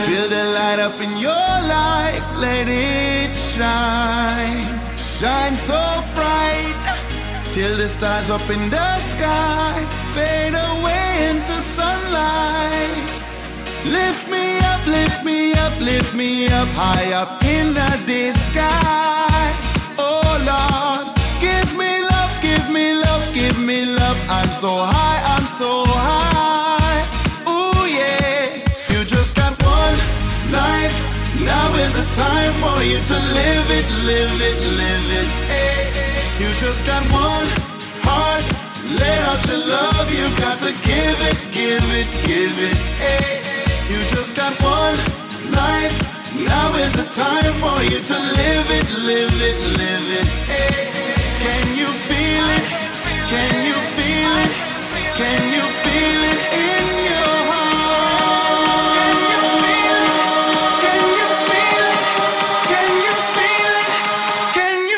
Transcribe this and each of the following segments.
Feel the light up in your life, let it shine. Shine so bright, till the stars up in the sky fade away into sunlight. Lift me up, lift me up, lift me up, high up in the sky. Oh Lord, give me love, give me love, give me love. I'm so high, I'm so high. Ooh yeah, you just got one life. Now is the time for you to live it, live it, live it. Hey, you just got one heart. Let out your love. You got to give it, give it, give it. Hey, you just got one life. Now is the time for you to live it, live it, live it. Hey, can you feel it? Can you feel it? Can you feel it in your heart? Can you feel it? Can you feel it? Can you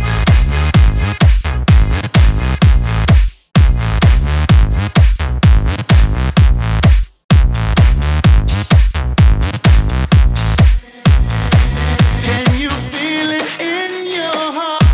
feel it in your heart?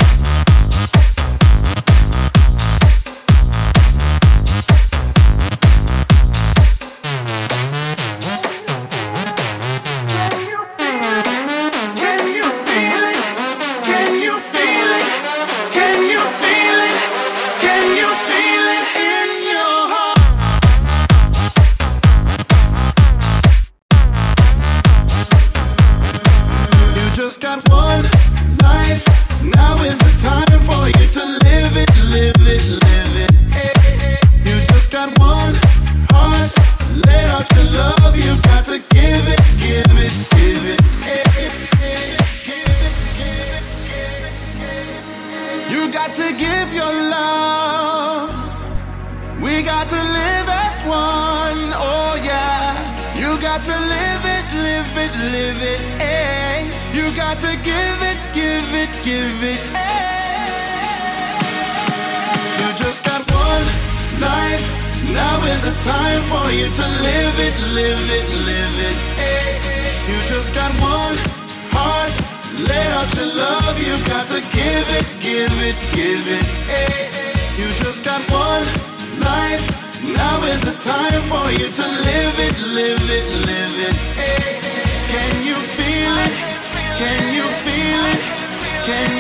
Just got one life. Now is the time for you to live it, live it, live it. Hey, you just got one heart. Let out your love. You got to give it, give it, give it. Hey, give it, give it, give it. You got to give your love. We got to live as one. Oh yeah. You got to live it, live it, live it. Hey. You got to give it, give it, give it. Hey. You just got one life. Now is the time for you to live it, live it, live it. Hey. You just got one heart. Let out your love. You got to give it, give it, give it. Hey. You just got one life. Now is the time for you to live it, live it, live it. Hey. Can you feel it? Can you feel it? Can